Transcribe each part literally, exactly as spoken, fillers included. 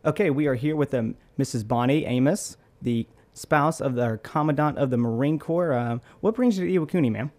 Okay, we are here with um, Missus Bonnie Amos, the spouse of the Commandant of the Marine Corps. Uh, what brings you to Iwakuni, ma'am?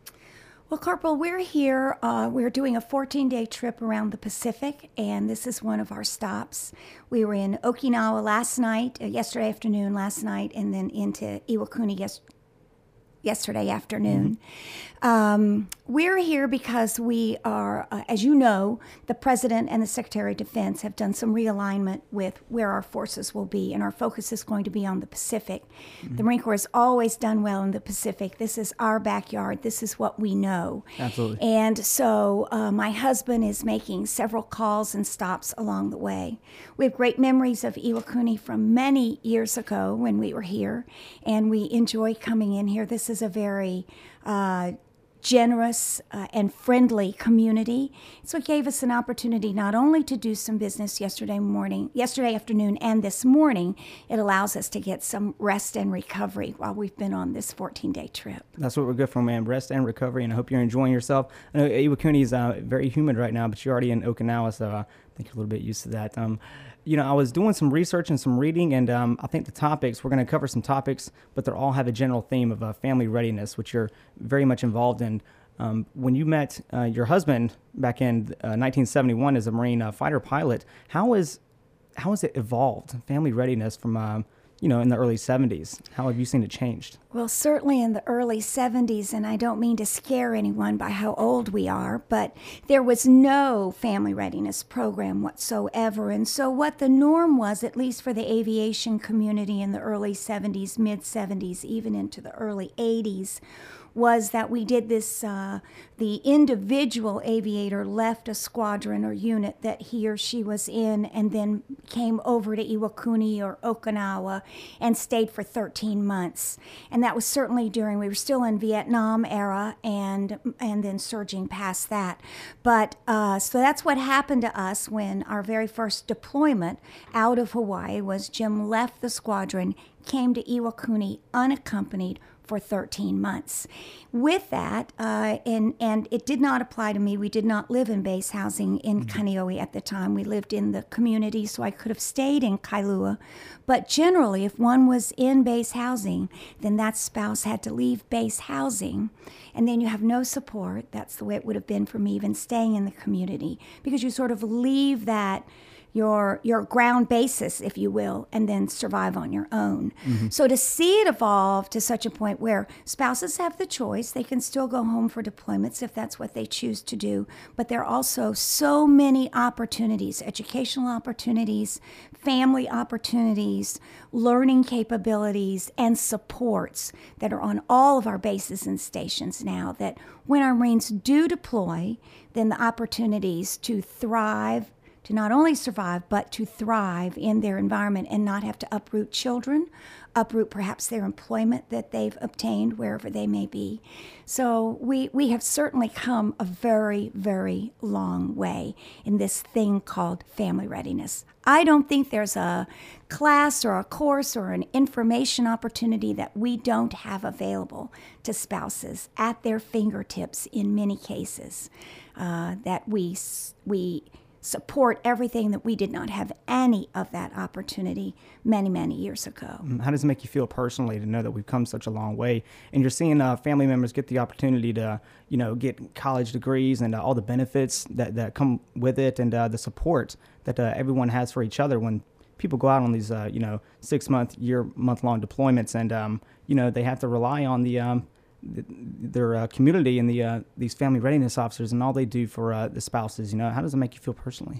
Well, Corporal, we're here. Uh, we're doing a fourteen-day trip around the Pacific, and this is one of our stops. We were in Okinawa last night, uh, yesterday afternoon, last night, and then into Iwakuni yes- yesterday afternoon. Mm-hmm. Um, we're here because we are, uh, as you know, the President and the Secretary of Defense have done some realignment with where our forces will be, and our focus is going to be on the Pacific. Mm-hmm. The Marine Corps has always done well in the Pacific. This is our backyard. This is what we know. Absolutely. And so uh, my husband is making several calls and stops along the way. We have great memories of Iwakuni from many years ago when we were here, and we enjoy coming in here. This is a very uh, generous uh, and friendly community. So it gave us an opportunity not only to do some business yesterday morning, yesterday afternoon, and this morning. It allows us to get some rest and recovery while we've been on this fourteen-day trip. That's what we're good for, man. Rest and recovery, and I hope you're enjoying yourself. I know Iwakuni is uh, very humid right now, but you're already in Okinawa, so uh, I think you're a little bit used to that. Um, you know, I was doing some research and some reading, and um, I think the topics, we're going to cover some topics, but they all have a general theme of uh, family readiness, which you're very much involved in. Um, when you met uh, your husband back in uh, nineteen seventy-one as a Marine uh, fighter pilot, how is how has it evolved, family readiness from, uh, you know, in the early seventies? How have you seen it changed? Well, certainly in the early seventies, and I don't mean to scare anyone by how old we are, but there was no family readiness program whatsoever. And so what the norm was, at least for the aviation community in the early seventies, mid-seventies, even into the early eighties, was that we did this, uh, the individual aviator left a squadron or unit that he or she was in and then came over to Iwakuni or Okinawa and stayed for thirteen months. And that was certainly during, we were still in Vietnam era and and then surging past that. But uh, so that's what happened to us when our very first deployment out of Hawaii was Jim left the squadron, came to Iwakuni unaccompanied for thirteen months. With that, uh, and and it did not apply to me. We did not live in base housing in mm-hmm. Kaneohe at the time. We lived in the community, so I could have stayed in Kailua. But generally, if one was in base housing, then that spouse had to leave base housing, and then you have no support. That's the way it would have been for me, even staying in the community, because you sort of leave that your your ground basis, if you will, and then survive on your own. Mm-hmm. So to see it evolve to such a point where spouses have the choice, they can still go home for deployments if that's what they choose to do, but there are also so many opportunities, educational opportunities, family opportunities, learning capabilities, and supports that are on all of our bases and stations now, that when our Marines do deploy, then the opportunities to thrive, to not only survive, but to thrive in their environment and not have to uproot children, uproot perhaps their employment that they've obtained wherever they may be. So we, we have certainly come a very, very long way in this thing called family readiness. I don't think there's a class or a course or an information opportunity that we don't have available to spouses at their fingertips in many cases, uh, that we we support everything that we did not have any of that opportunity many, many years ago. How does it make you feel personally to know that we've come such a long way, and you're seeing uh, family members get the opportunity to, you know, get college degrees and uh, all the benefits that, that come with it, and uh, the support that uh, everyone has for each other when people go out on these, uh, you know, six-month, year, month-long deployments, and, um, you know, they have to rely on the um, their uh, community and the uh, these family readiness officers and all they do for uh, the spouses. You know, how does it make you feel personally?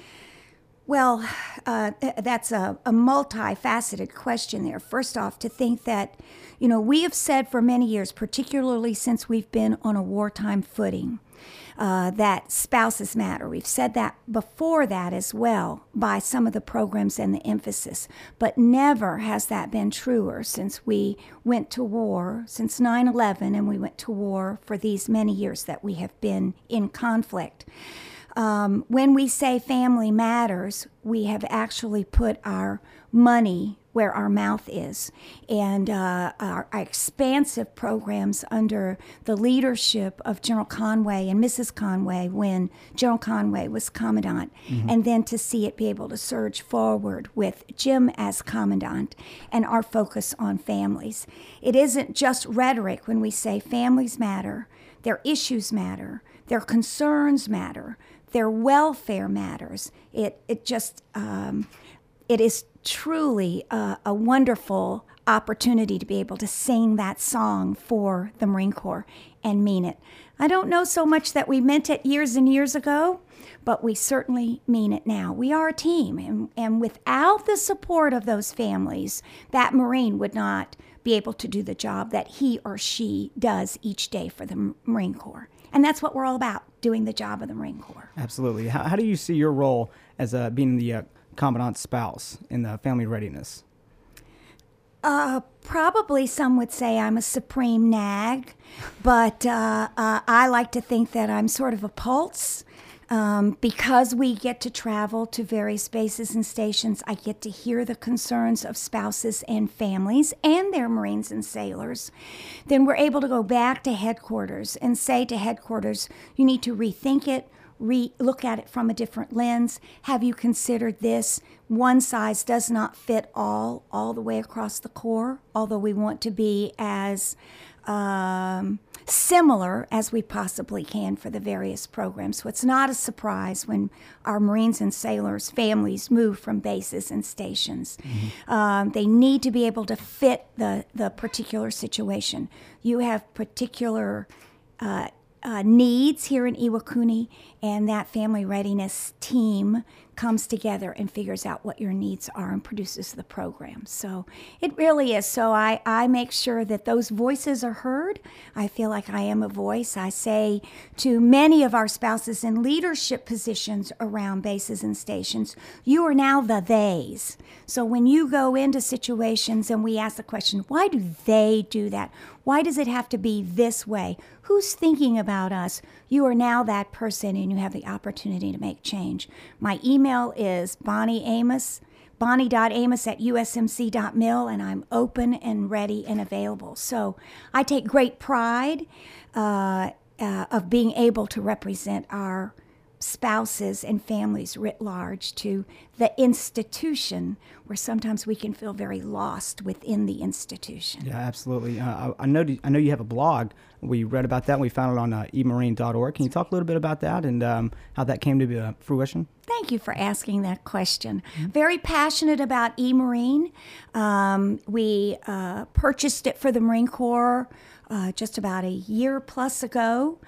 Well, uh, that's a, a multifaceted question there. First off, to think that, you know, we have said for many years, particularly since we've been on a wartime footing, uh, that spouses matter. We've said that before that as well by some of the programs and the emphasis, but never has that been truer since we went to war, since nine eleven, and we went to war for these many years that we have been in conflict. um, when we say family matters, we have actually put our money where our mouth is. And uh, our, our expansive programs under the leadership of General Conway and Missus Conway when General Conway was Commandant, mm-hmm. and then to see it be able to surge forward with Jim as Commandant and our focus on families. It isn't just rhetoric when we say families matter, their issues matter, their concerns matter, their welfare matters. It, it just, um, it is truly a, a wonderful opportunity to be able to sing that song for the Marine Corps and mean it. I don't know so much that we meant it years and years ago, but we certainly mean it now. We are a team, and, and without the support of those families, that Marine would not be able to do the job that he or she does each day for the Marine Corps. And that's what we're all about, doing the job of the Marine Corps. Absolutely. How, how do you see your role as uh, being the uh, Commandant's spouse in the family readiness? Uh, probably some would say I'm a supreme nag, but uh, uh, I like to think that I'm sort of a pulse. Um, because we get to travel to various bases and stations, I get to hear the concerns of spouses and families and their Marines and sailors. Then we're able to go back to headquarters and say to headquarters, you need to rethink it, re- look at it from a different lens. Have you considered this? One size does not fit all, all the way across the Corps, although we want to be as um, similar as we possibly can for the various programs. So it's not a surprise when our Marines and sailors' families move from bases and stations. Mm-hmm. Um, they need to be able to fit the, the particular situation. You have particular uh, uh, needs here in Iwakuni, and that family readiness team comes together and figures out what your needs are and produces the program. So it really is. So I, I make sure that those voices are heard. I feel like I am a voice. I say to many of our spouses in leadership positions around bases and stations, you are now the theys. So when you go into situations and we ask the question, why do they do that? Why does it have to be this way? Who's thinking about us? You are now that person, and you have the opportunity to make change. My email is Bonnie Amos, bonnie dot amos at u s m c dot mil, and I'm open and ready and available. So I take great pride uh, uh, of being able to represent our spouses and families writ large to the institution, where sometimes we can feel very lost within the institution. Yeah, absolutely. Uh, I, I know I know you have a blog. We read about that, and we found it on uh, e marine dot org. Can you talk a little bit about that and um, how that came to be, uh, fruition? Thank you for asking that question. Mm-hmm. Very passionate about eMarine. Um, we uh, purchased it for the Marine Corps Uh, just about a year plus ago,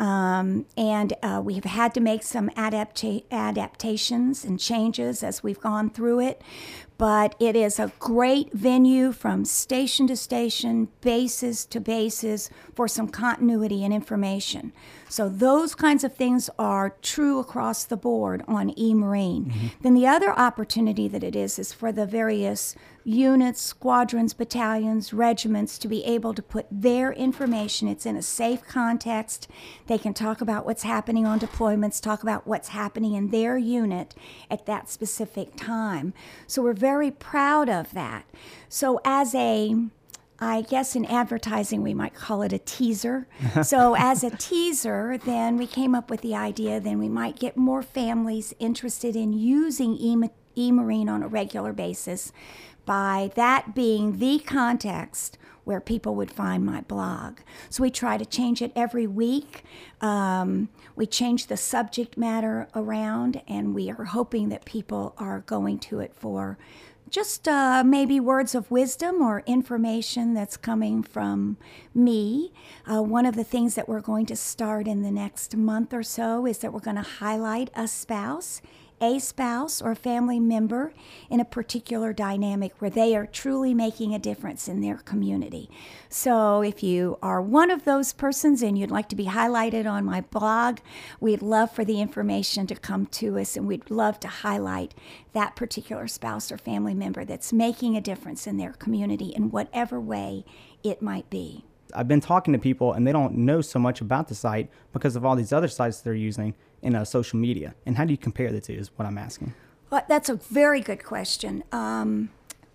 um, and uh, we have had to make some adapta- adaptations and changes as we've gone through it. But it is a great venue from station to station, bases to bases, for some continuity and information. So those kinds of things are true across the board on eMarine. Mm-hmm. Then the other opportunity that it is is for the various units, squadrons, battalions, regiments to be able to put their information. It's in a safe context. They can talk about what's happening on deployments, talk about what's happening in their unit at that specific time. So we're very proud of that. So as a I guess in advertising we might call it a teaser. So as a teaser, then we came up with the idea then we might get more families interested in using e- eMarine on a regular basis, by that being the context where people would find my blog. So we try to change it every week. Um, we change the subject matter around, and we are hoping that people are going to it for just uh, maybe words of wisdom or information that's coming from me. Uh, one of the things that we're going to start in the next month or so is that we're going to highlight a spouse, a spouse or family member in a particular dynamic where they are truly making a difference in their community. So if you are one of those persons and you'd like to be highlighted on my blog, we'd love for the information to come to us, and we'd love to highlight that particular spouse or family member that's making a difference in their community in whatever way it might be. I've been talking to people, and they don't know so much about the site because of all these other sites they're using. in uh, social media? And how do you compare the two is what I'm asking. Well, that's a very good question. Um,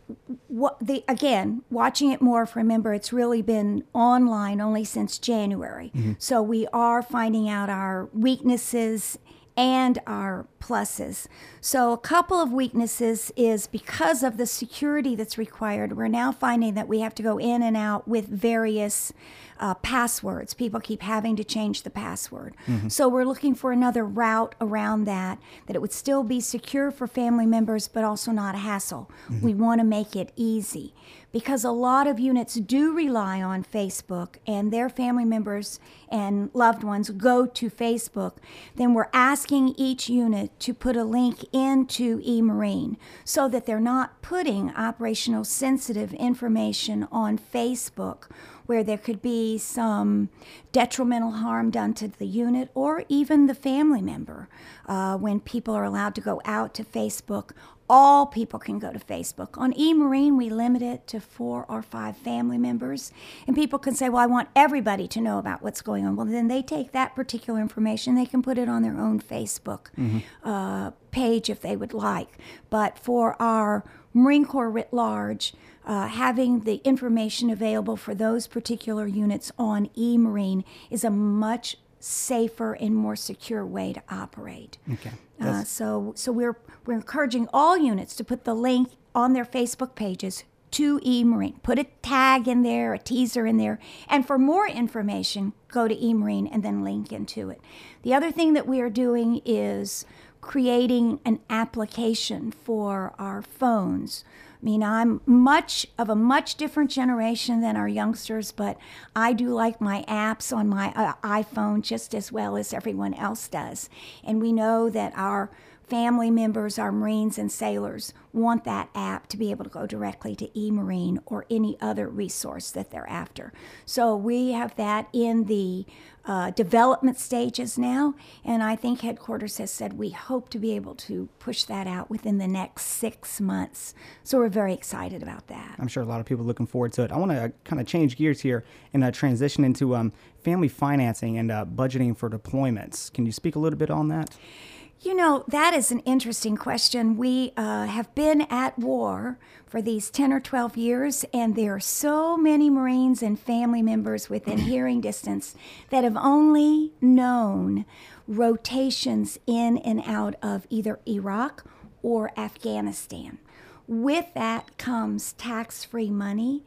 what the again, watching it more, if remember, it's really been online only since January. Mm-hmm. So we are finding out our weaknesses and our pluses. So a couple of weaknesses is because of the security that's required, we're now finding that we have to go in and out with various uh, passwords. People keep having to change the password. Mm-hmm. So we're looking for another route around that, that it would still be secure for family members, but also not a hassle. Mm-hmm. We want to make it easy because a lot of units do rely on Facebook and their family members and loved ones go to Facebook. Then we're asking each unit to put a link into eMarine so that they're not putting operational sensitive information on Facebook where there could be some detrimental harm done to the unit or even the family member. Uh, when people are allowed to go out to Facebook, all people can go to Facebook. On eMarine, we limit it to four or five family members. And people can say, well, I want everybody to know about what's going on. Well, then they take that particular information. They can put it on their own Facebook mm-hmm. uh, page if they would like. But for our Marine Corps writ large, uh, having the information available for those particular units on eMarine is a much safer and more secure way to operate. Okay. Uh, so so we're we're encouraging all units to put the link on their Facebook pages to eMarine. Put a tag in there, a teaser in there, and for more information, go to eMarine and then link into it. The other thing that we are doing is creating an application for our phones. I mean, I'm much of a much different generation than our youngsters, but I do like my apps on my uh, iPhone just as well as everyone else does. And we know that our family members, our Marines and sailors, want that app to be able to go directly to eMarine or any other resource that they're after. So we have that in the uh, development stages now, and I think headquarters has said we hope to be able to push that out within the next six months. So we're very excited about that. I'm sure a lot of people are looking forward to it. I want to uh, kind of change gears here and uh, transition into um, family financing and uh, budgeting for deployments. Can you speak a little bit on that? You know, that is an interesting question. We uh, have been at war for these ten or twelve years, and there are so many Marines and family members within hearing distance that have only known rotations in and out of either Iraq or Afghanistan. With that comes tax-free money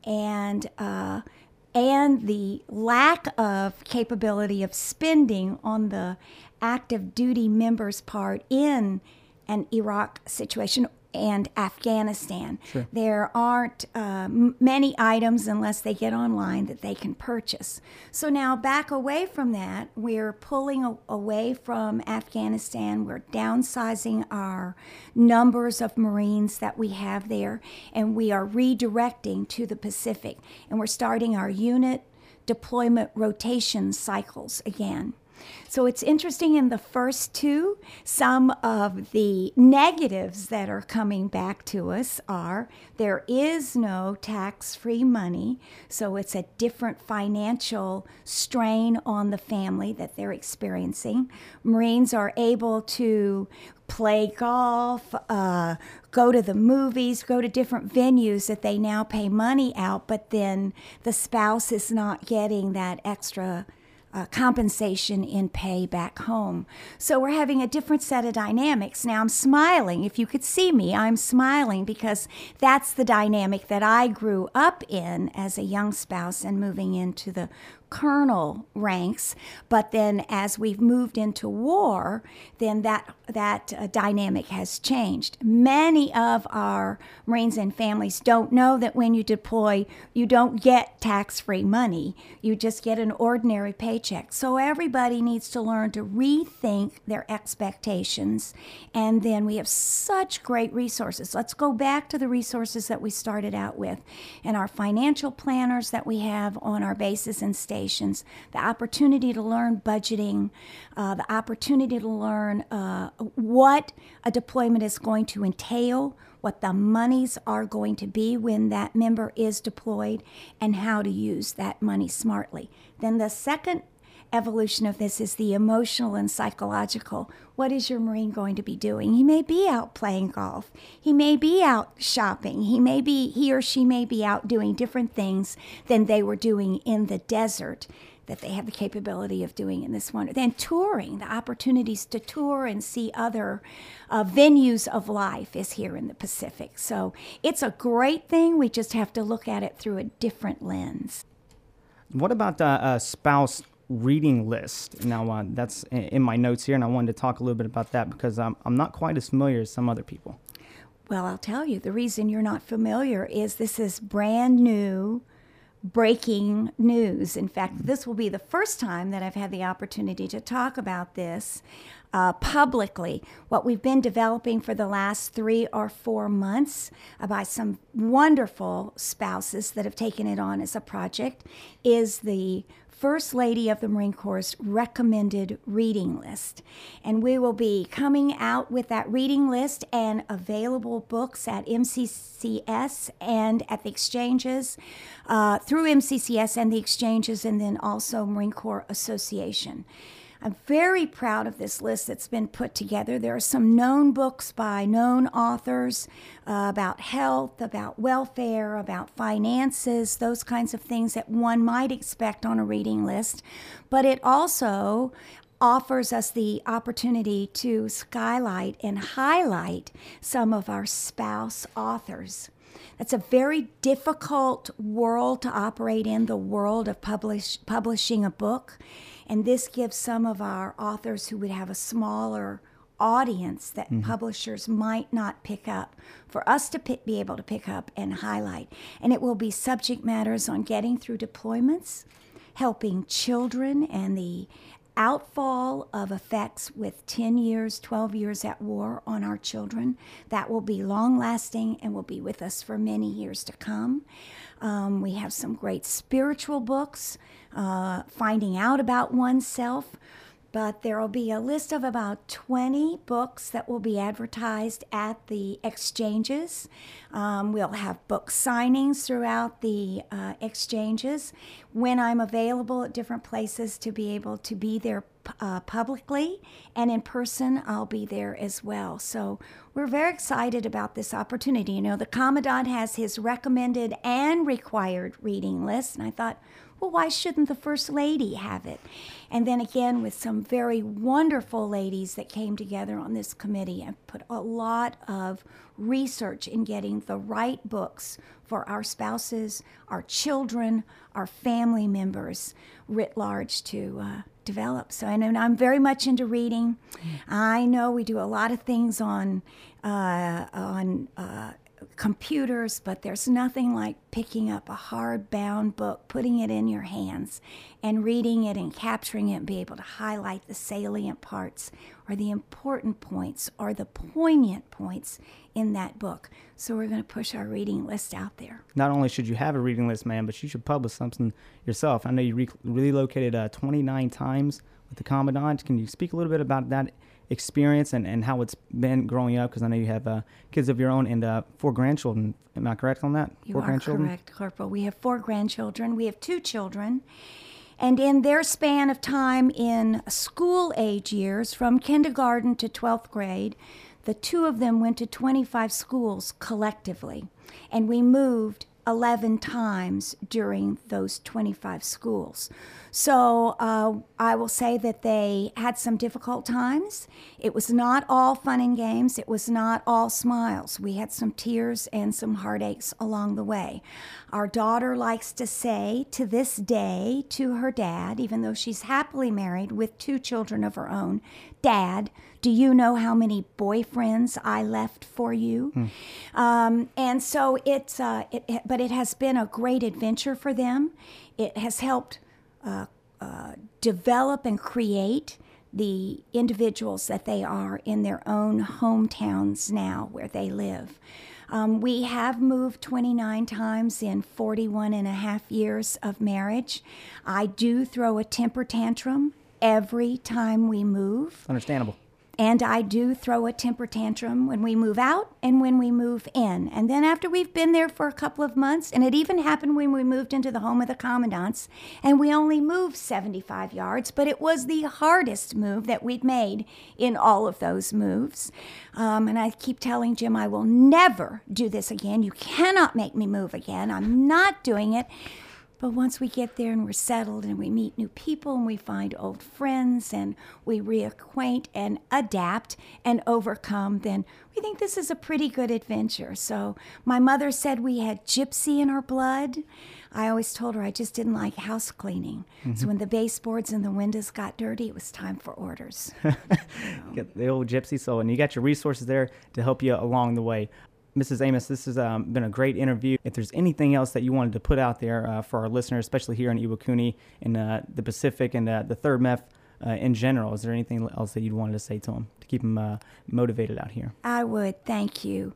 and uh, and the lack of capability of spending on the active duty members' part in an Iraq situation and Afghanistan. Sure. There aren't uh, m- many items unless they get online that they can purchase. So now back away from that, we're pulling a- away from Afghanistan. We're downsizing our numbers of Marines that we have there, and we are redirecting to the Pacific. And we're starting our unit deployment rotation cycles again. So it's interesting in the first two, some of the negatives that are coming back to us are there is no tax-free money, so it's a different financial strain on the family that they're experiencing. Marines are able to play golf, uh, go to the movies, go to different venues that they now pay money out, but then the spouse is not getting that extra Uh, compensation in pay back home. So we're having a different set of dynamics. Now I'm smiling. If you could see me, I'm smiling because that's the dynamic that I grew up in as a young spouse and moving into the colonel ranks. But then as we've moved into war, then that that uh, dynamic has changed. Many of our Marines and families don't know that when you deploy, you don't get tax-free money. You just get an ordinary paycheck. So everybody needs to learn to rethink their expectations. And then we have such great resources. Let's go back to the resources that we started out with and our financial planners that we have on our bases and stations. The opportunity to learn budgeting, uh, the opportunity to learn uh, what a deployment is going to entail, what the monies are going to be when that member is deployed, and how to use that money smartly. Then the second evolution of this is the emotional and psychological. What is your Marine going to be doing? He may be out playing golf. He may be out shopping. He may be, he or she may be out doing different things than they were doing in the desert that they have the capability of doing in this one. Then touring, the opportunities to tour and see other uh, venues of life is here in the Pacific. So it's a great thing. We just have to look at it through a different lens. What about the uh, spouse reading list? Now, uh, that's in my notes here, and I wanted to talk a little bit about that because I'm, I'm not quite as familiar as some other people. Well, I'll tell you, the reason you're not familiar is this is brand new, breaking news. In fact, this will be the first time that I've had the opportunity to talk about this uh, publicly. What we've been developing for the last three or four months uh, by some wonderful spouses that have taken it on as a project is the First Lady of the Marine Corps' recommended reading list. And we will be coming out with that reading list and available books at M C C S and at the exchanges, uh, through M C C S and the exchanges, and then also Marine Corps Association. I'm very proud of this list that's been put together. There are some known books by known authors uh, about health, about welfare, about finances, those kinds of things that one might expect on a reading list. But it also offers us the opportunity to skylight and highlight some of our spouse authors. It's a very difficult world to operate in, the world of publish, publishing a book. And this gives some of our authors who would have a smaller audience that mm-hmm. publishers might not pick up, for us to pick, be able to pick up and highlight. And it will be subject matters on getting through deployments, helping children and the outfall of effects with ten years, twelve years at war on our children. That will be long-lasting and will be with us for many years to come. Um, we have some great spiritual books, uh, finding out about oneself, but there will be a list of about twenty books that will be advertised at the exchanges. Um, we'll have book signings throughout the uh, exchanges. When I'm available at different places to be able to be there uh, publicly and in person, I'll be there as well. So we're very excited about this opportunity. You know, the Commandant has his recommended and required reading list, and I thought, well, why shouldn't the First Lady have it? And then again, with some very wonderful ladies that came together on this committee and put a lot of research in getting the right books for our spouses, our children, our family members writ large to uh, develop. So I know I'm very much into reading. I know we do a lot of things on uh, on uh, computers, but there's nothing like picking up a hardbound book, putting it in your hands, and reading it and capturing it and be able to highlight the salient parts or the important points or the poignant points in that book. So we're going to push our reading list out there. Not only should you have a reading list, ma'am, but you should publish something yourself. I know you re- relocated uh, twenty-nine times with the Commandant. Can you speak a little bit about that experience and, and how it's been growing up? Because I know you have uh, kids of your own and uh, four grandchildren. Am I correct on that? You four are grandchildren? correct, Corporal. We have four grandchildren. We have two children. And in their span of time in school age years, from kindergarten to twelfth grade, the two of them went to twenty-five schools collectively. And we moved eleven times during those twenty-five schools. So uh, I will say that they had some difficult times. It was not all fun and games. It was not all smiles. We had some tears and some heartaches along the way. Our daughter likes to say to this day to her dad, even though she's happily married with two children of her own, "Dad, do you know how many boyfriends I left for you?" Mm. Um, and so it's, uh, it, it, but it has been a great adventure for them. It has helped uh, uh, develop and create the individuals that they are in their own hometowns now where they live. Um, we have moved twenty-nine times in forty-one and a half years of marriage. I do throw a temper tantrum every time we move. Understandable. And I do throw a temper tantrum when we move out and when we move in. And then after we've been there for a couple of months, and it even happened when we moved into the home of the commandants, and we only moved seventy-five yards, but it was the hardest move that we'd made in all of those moves. Um, and I keep telling Jim, I will never do this again. You cannot make me move again. I'm not doing it. But once we get there and we're settled and we meet new people and we find old friends and we reacquaint and adapt and overcome, then we think this is a pretty good adventure. So my mother said we had gypsy in our blood. I always told her I just didn't like house cleaning. Mm-hmm. So when the baseboards and the windows got dirty, it was time for orders. So. Get the old gypsy soul, and you got your resources there to help you along the way. Missus Amos, this has um, been a great interview. If there's anything else that you wanted to put out there uh, for our listeners, especially here in Iwakuni, in uh, the Pacific, and uh, the third M E F uh, in general, is there anything else that you'd wanted to say to them to keep them uh, motivated out here? I would. Thank you.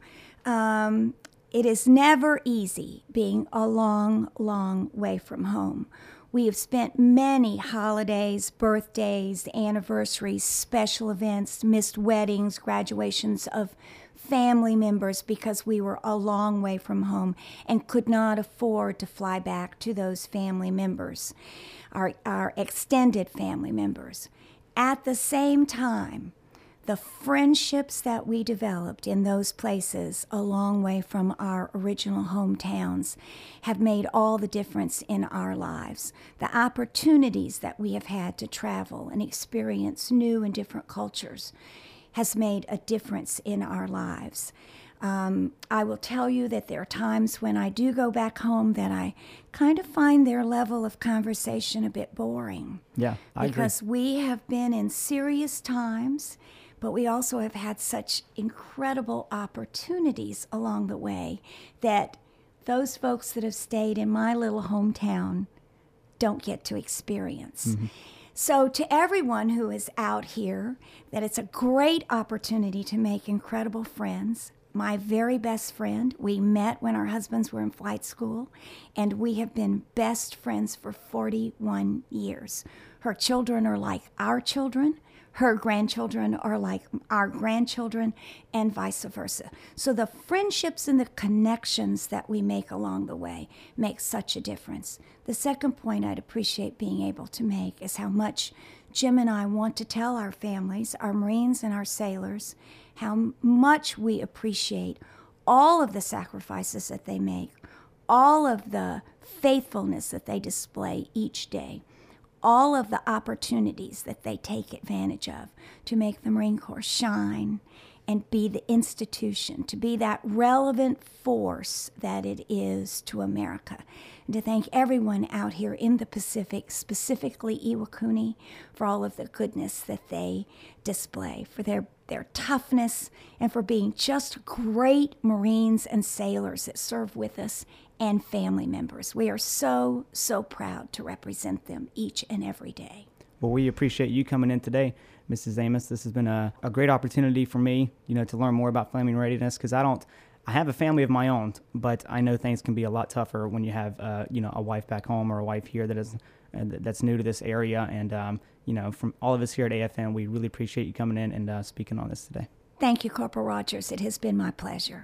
Um, it is never easy being a long, long way from home. We have spent many holidays, birthdays, anniversaries, special events, missed weddings, graduations of family members because we were a long way from home and could not afford to fly back to those family members, our, our extended family members. At the same time, the friendships that we developed in those places a long way from our original hometowns have made all the difference in our lives. The opportunities that we have had to travel and experience new and different cultures has made a difference in our lives. Um, I will tell you that there are times when I do go back home that I kind of find their level of conversation a bit boring. Yeah, I because agree. we have been in serious times, but we also have had such incredible opportunities along the way that those folks that have stayed in my little hometown don't get to experience. Mm-hmm. So to everyone who is out here, that it's a great opportunity to make incredible friends. My very best friend, we met when our husbands were in flight school, and we have been best friends for forty-one years. Her children are like our children. Her grandchildren are like our grandchildren, and vice versa. So the friendships and the connections that we make along the way make such a difference. The second point I'd appreciate being able to make is how much Jim and I want to tell our families, our Marines and our sailors, how much we appreciate all of the sacrifices that they make, all of the faithfulness that they display each day, all of the opportunities that they take advantage of to make the Marine Corps shine and be the institution, to be that relevant force that it is to America. And to thank everyone out here in the Pacific, specifically Iwakuni, for all of the goodness that they display, for their, their toughness, and for being just great Marines and sailors that serve with us and family members. We are so, so proud to represent them each and every day. Well, we appreciate you coming in today, Missus Amos. This has been a, a great opportunity for me, you know, to learn more about flaming readiness, because I don't, I have a family of my own, but I know things can be a lot tougher when you have, uh, you know, a wife back home or a wife here that is uh, that's new to this area. And, um, you know, from all of us here at A F N, we really appreciate you coming in and uh, speaking on this today. Thank you, Corporal Rogers. It has been my pleasure.